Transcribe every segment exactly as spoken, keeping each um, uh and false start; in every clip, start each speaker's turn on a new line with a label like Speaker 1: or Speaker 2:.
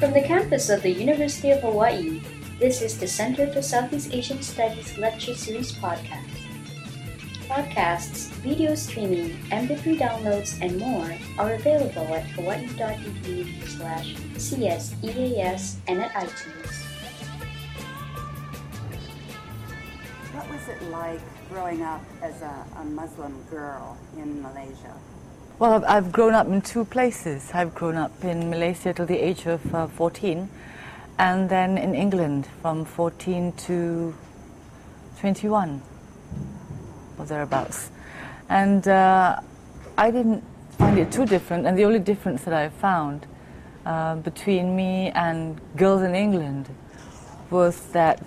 Speaker 1: From the campus of the University of Hawaii, this is the Center for Southeast Asian Studies Lecture Series podcast. Podcasts, video streaming, M P three downloads, and more are available at hawaii.edu slash CSEAS and at iTunes.
Speaker 2: What was it like growing up as a, a Muslim girl in Malaysia?
Speaker 3: Well, I've, I've grown up in two places. I've grown up in Malaysia till the age of uh, fourteen, and then in England from fourteen to twenty-one, or thereabouts. And uh, I didn't find it too different, and the only difference that I found uh, between me and girls in England was that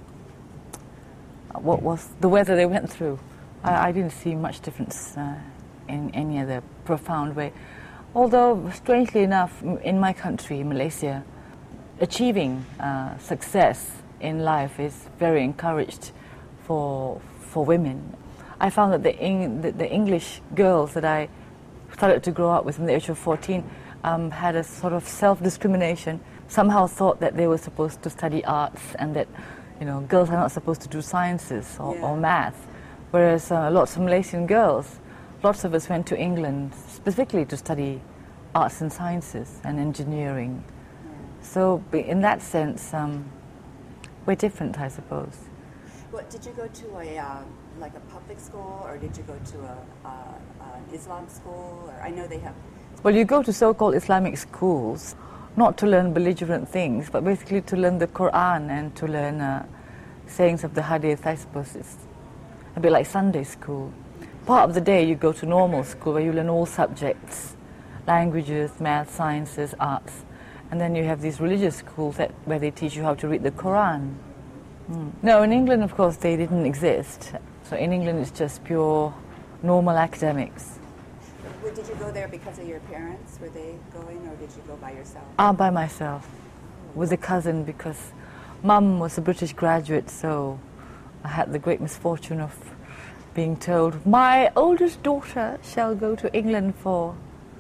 Speaker 3: what was the weather they went through. I, I didn't see much difference uh, in any other profound way. Although, strangely enough, in my country, Malaysia, achieving uh, success in life is very encouraged for for women. I found that the, Eng- the, the English girls that I started to grow up with from the age of fourteen um, had a sort of self-discrimination, somehow thought that they were supposed to study arts and that, you know, girls are not supposed to do sciences or,
Speaker 2: yeah.
Speaker 3: or math, whereas uh, lots of Malaysian girls, lots of us went to England specifically to study arts and sciences and engineering.
Speaker 2: Yeah.
Speaker 3: So in that sense, um, we're different, I suppose.
Speaker 2: What, did you go to a uh, like a public school, or did you go to a, uh, an Islam school? Or I know they have.
Speaker 3: Well, you go to so-called Islamic schools, not to learn belligerent things, but basically to learn the Quran and to learn uh, sayings of the Hadith. I suppose it's a bit like Sunday school. Part of the day you go to normal school where you learn all subjects, languages, math, sciences, arts, and then you have these religious schools that, where they teach you how to read the Quran. Mm. No, in England, of course, they didn't exist. So in England, it's just pure normal academics.
Speaker 2: Well, did you go there because of your parents? Were they going, or did you go by yourself?
Speaker 3: Ah, by myself, with a cousin, because Mum was a British graduate, so I had the great misfortune of being told, my oldest daughter shall go to England for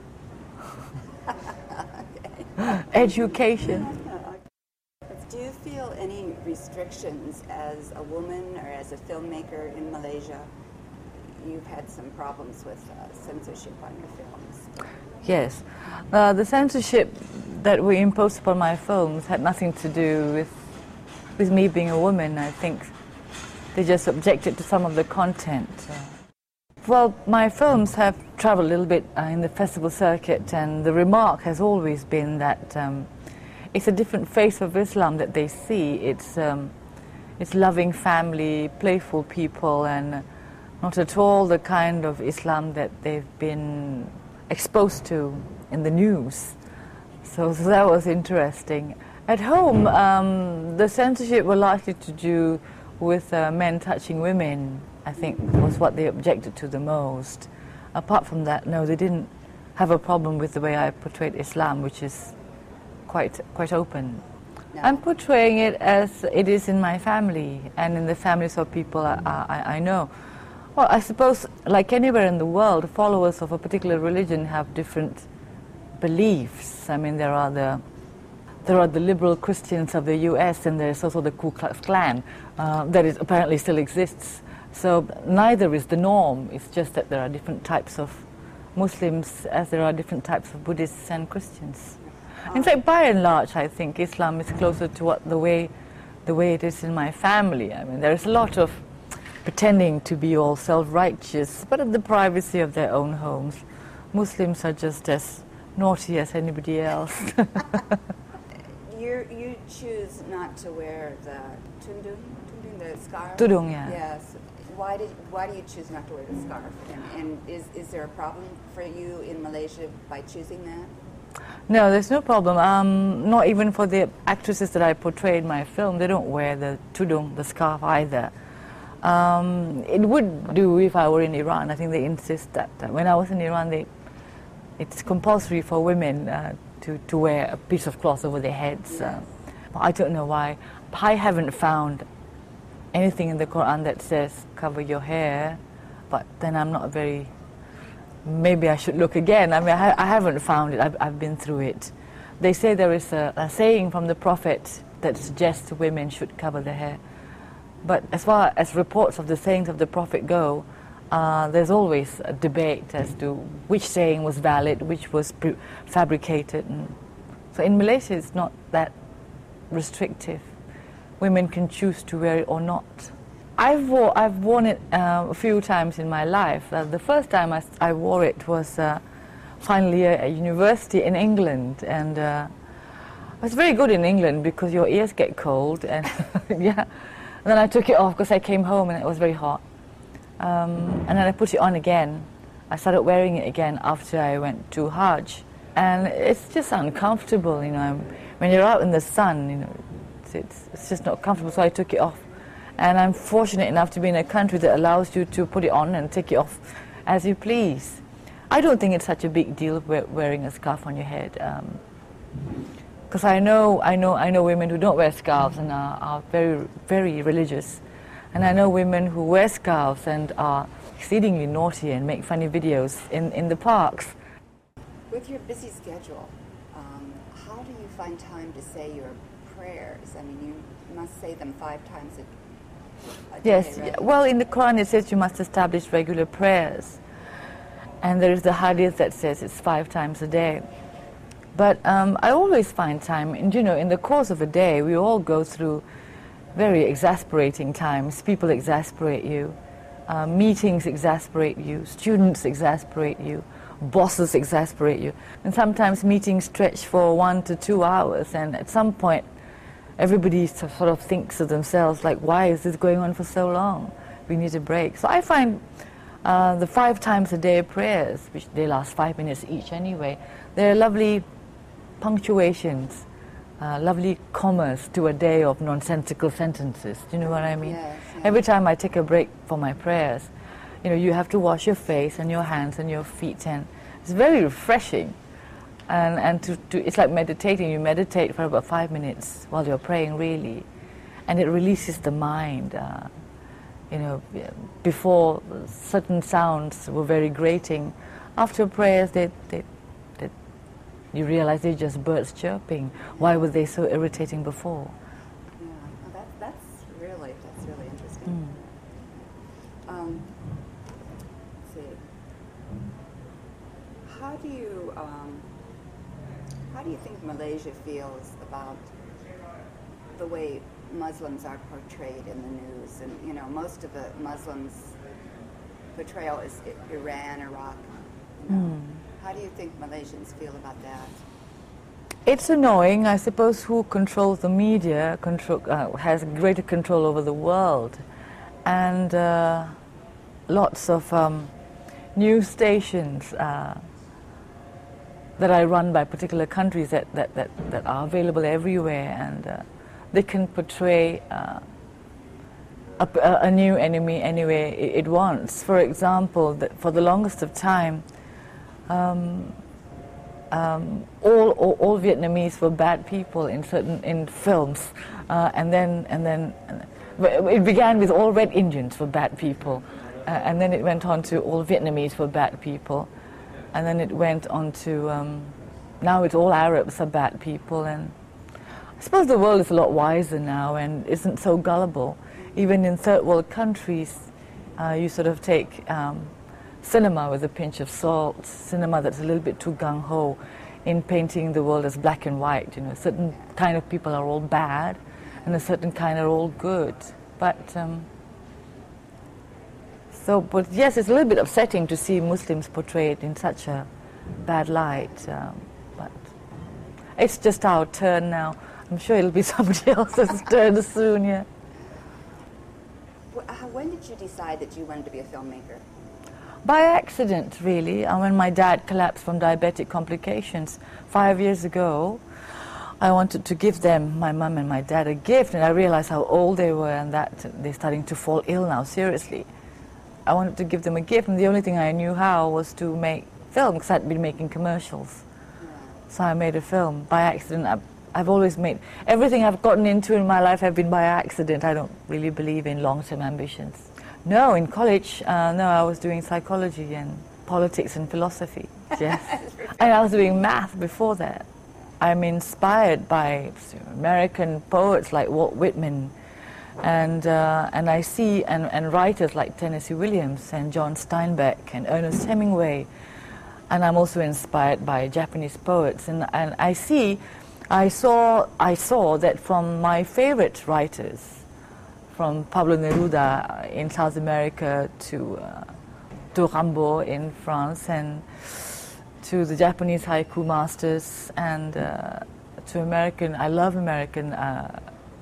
Speaker 3: education.
Speaker 2: Do you feel any restrictions as a woman or as a filmmaker in Malaysia? You've had some problems with uh, censorship on your films.
Speaker 3: Yes. Uh, the censorship that we imposed upon my films had nothing to do with, with me being a woman. I think they just objected to some of the content. Uh, well, my films have traveled a little bit uh, in the festival circuit, and the remark has always been that um, it's a different face of Islam that they see. It's, um, it's loving family, playful people, and not at all the kind of Islam that they've been exposed to in the news. So, so that was interesting. At home, um, the censorship were largely to do with uh, men touching women, I think, was what they objected to the most. Apart from that, no, they didn't have a problem with the way I portrayed Islam, which is quite quite open. No. I'm portraying it as it is in my family and in the families of people I, I, I know. Well, I suppose, like anywhere in the world, followers of a particular religion have different beliefs. I mean, there are the there are the liberal Christians of the U S, and there's also the Ku Klux Klan uh, that is, apparently still exists. So neither is the norm. It's just that there are different types of Muslims as there are different types of Buddhists and Christians. In fact, by and large, I think Islam is closer to what the way the way it is in my family. I mean, there is a lot of pretending to be all self-righteous, but in the privacy of their own homes. Muslims are just as naughty as anybody else.
Speaker 2: you you choose not to wear the tudung, tudung, the scarf?
Speaker 3: Tudung, yeah.
Speaker 2: Yes. Why did why do you choose not to wear the scarf? And, and is is there a problem for you in Malaysia by choosing that?
Speaker 3: No, there's no problem. Um, not even for the actresses that I portray in my film, they don't wear the tudung, the scarf either. Um, it would do if I were in Iran. I think they insist that uh, when I was in Iran, they, it's compulsory for women uh, to, to wear a piece of cloth over their heads. Uh, but I don't know why. I haven't found anything in the Quran that says cover your hair, but then I'm not very... Maybe I should look again. I mean, I, I haven't found it. I've, I've been through it. they say there is a, a saying from the Prophet that suggests women should cover their hair. But as far as reports of the sayings of the Prophet go, uh, there's always a debate as to which saying was valid, which was pre- fabricated. And so in Malaysia, it's not that restrictive. Women can choose to wear it or not. I've, wore, I've worn it uh, a few times in my life. Uh, the first time I, I wore it was uh, final year at university in England, and uh, I was very good in England because your ears get cold, and yeah. And then I took it off because I came home and it was very hot. Um, and then I put it on again. I started wearing it again after I went to Hajj, and it's just uncomfortable, you know. When you're out in the sun, you know, it's, it's, it's just not comfortable. So I took it off. And I'm fortunate enough to be in a country that allows you to put it on and take it off as you please. I don't think it's such a big deal wearing a scarf on your head, because um, I know, I know, I know women who don't wear scarves and are, are very, very religious, and I know women who wear scarves and are exceedingly naughty and make funny videos in, in the parks.
Speaker 2: With your busy schedule, um, how do you find time to say your prayers? I mean, you must say them five times a day.
Speaker 3: Yes,
Speaker 2: Right?
Speaker 3: well, in the Quran it says you must establish regular prayers, and there is the hadith that says it's five times a day. But um, I always find time, and you know, in the course of a day we all go through very exasperating times. People exasperate you, uh, meetings exasperate you, students exasperate you, bosses exasperate you, and sometimes meetings stretch for one to two hours, and at some point everybody sort of thinks to themselves, like, why is this going on for so long? We need a break. So I find uh, the five times a day prayers, which they last five minutes each anyway, they're lovely punctuations, uh, lovely commas to a day of nonsensical sentences. Do you know what I mean?
Speaker 2: Yes, yes.
Speaker 3: Every time I take a break for my prayers, you know, you have to wash your face and your hands and your feet, and it's very refreshing. And, and to, to, it's like meditating. You meditate for about five minutes while you're praying, really. And it releases the mind. Uh, you know, before, certain sounds were very grating. After prayers, they, they, they, you realize they're just birds chirping. Why were they so irritating before?
Speaker 2: Yeah, well, that, that's really, that's really interesting. Mm. Um, let's see. How do you... Um, How do you think Malaysia feels about the way Muslims are portrayed in the news? And, you know, most of the Muslims' portrayal is Iran, Iraq. You know. Mm. How do you think Malaysians feel about that?
Speaker 3: It's annoying. I suppose who controls the media control, uh, has greater control over the world. And uh, lots of um, news stations uh, that I run by particular countries that, that, that, that are available everywhere, and uh, they can portray uh, a, a new enemy anywhere it, it wants. For example, that for the longest of time, um, um, all, all, all Vietnamese were bad people in certain in films, uh, and then and then it began with all Red Indians were bad people, uh, and then it went on to all Vietnamese were bad people. And then it went on to, um, now it's all Arabs are bad people, and I suppose the world is a lot wiser now and isn't so gullible. Even in third world countries, uh, you sort of take um, cinema with a pinch of salt, cinema that's a little bit too gung-ho in painting the world as black and white. You know, a certain kind of people are all bad, and a certain kind are all good. But um, So, but yes, it's a little bit upsetting to see Muslims portrayed in such a bad light. Um, but it's just our turn now. I'm sure it'll be somebody else's turn soon, yeah.
Speaker 2: When did you decide that you wanted to be a filmmaker?
Speaker 3: By accident, really. And when my dad collapsed from diabetic complications five years ago, I wanted to give them, my mum and my dad, a gift, and I realized how old they were and that they're starting to fall ill now, seriously. I wanted to give them a gift, and the only thing I knew how was to make film, because I'd been making commercials. Yeah. So I made a film by accident. I've, I've always made, everything I've gotten into in my life have been by accident. I don't really believe in long-term ambitions. No, in college, uh, no, I was doing psychology and politics and philosophy, yes. And I was doing math before that. I'm inspired by American poets like Walt Whitman, and uh, and I see and, and writers like Tennessee Williams and John Steinbeck and Ernest Hemingway, and I'm also inspired by Japanese poets, and and I see, I saw I saw that from my favorite writers, from Pablo Neruda in South America to uh, to Rimbaud in France, and to the Japanese haiku masters, and uh, to American, I love American uh,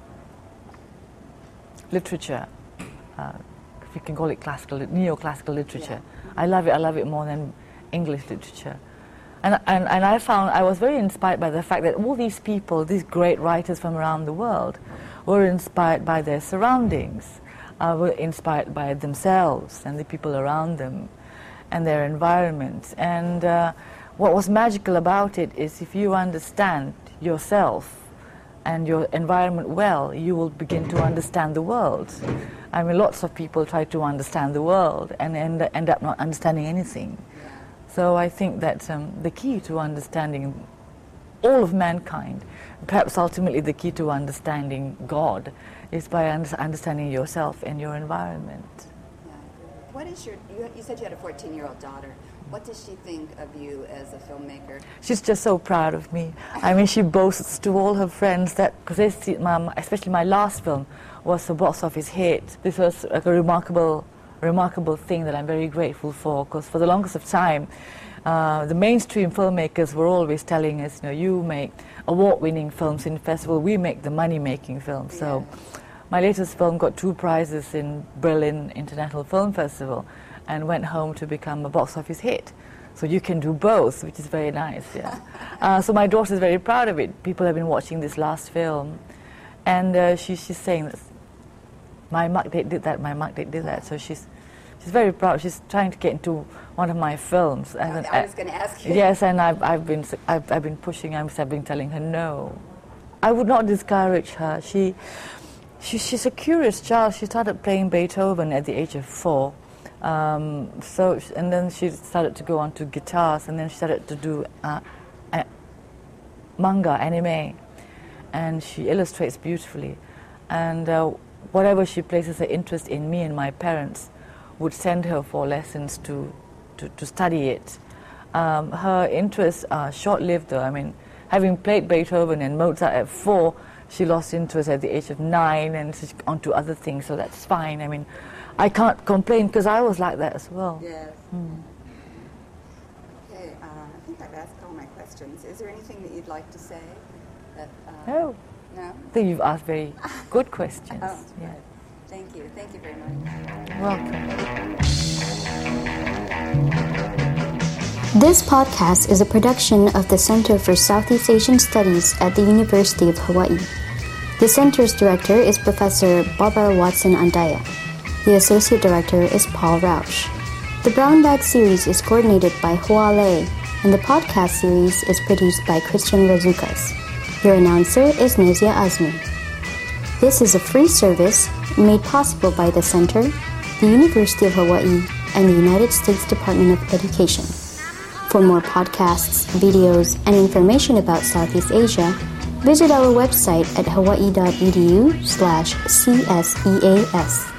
Speaker 3: literature, uh, if you can call it classical, neoclassical literature. Yeah. I love it, I love it more than English literature. And, and, and I found, I was very inspired by the fact that all these people, these great writers from around the world, were inspired by their surroundings, uh, were inspired by themselves and the people around them and their environment. And uh, what was magical about it is if you understand yourself and your environment well, you will begin to understand the world. I mean, lots of people try to understand the world and end, end up not understanding anything. So I think that um, the key to understanding all of mankind, perhaps ultimately the key to understanding God, is by un understanding yourself and your environment.
Speaker 2: Yeah. What is your, you, you said you had a fourteen-year-old daughter. What does she think of you as a filmmaker? She's
Speaker 3: just so proud of me. I mean, she boasts to all her friends that, because especially my last film was a box office hit. This was like a remarkable, remarkable thing that I'm very grateful for, because for the longest of time, uh, the mainstream filmmakers were always telling us, you know, you make award-winning films in festival, we make the money-making films. Yeah. So my latest film got two prizes in Berlin International Film Festival, and went home to become a box office hit. So you can do both, which is very nice, yeah. uh, so my daughter's very proud of it. People have been watching this last film, and uh, she, she's saying that my Mark date did that, my Mark date did that. So she's she's very proud. She's trying to get into one of my films.
Speaker 2: And I, I was going to ask you.
Speaker 3: Yes, and I've, I've, been, I've, I've been pushing, I've been telling her no. I would not discourage her. She, she, she's a curious child. She started playing Beethoven at the age of four. Um, so, and then she started to go on to guitars, and then she started to do uh, uh, manga, anime, and she illustrates beautifully. And uh, whatever she places her interest in, me and my parents would send her for lessons to, to, to study it. Um, her interests are short-lived though. I mean, having played Beethoven and Mozart at four, she lost interest at the age of nine, and she's on to other things, so that's fine. I mean, I can't complain, because I was like that as well.
Speaker 2: Yes. Mm. Okay, uh, I think I've asked all my questions. Is there anything that you'd like to say? That, uh,
Speaker 3: no.
Speaker 2: No?
Speaker 3: I think you've asked very good questions.
Speaker 2: Oh,
Speaker 3: yeah.
Speaker 2: Right. Thank you. Thank you very much.
Speaker 3: Welcome.
Speaker 1: This podcast is a production of the Center for Southeast Asian Studies at the University of Hawaii. The center's director is Professor Barbara Watson Andaya. The associate director is Paul Rausch. The Brown Bag series is coordinated by Hoa Lei, and the podcast series is produced by Christian Razukas. Your announcer is Nazia Azmi. This is a free service made possible by the Center, the University of Hawaii, and the United States Department of Education. For more podcasts, videos, and information about Southeast Asia, visit our website at hawaii dot e d u slash C S E A S.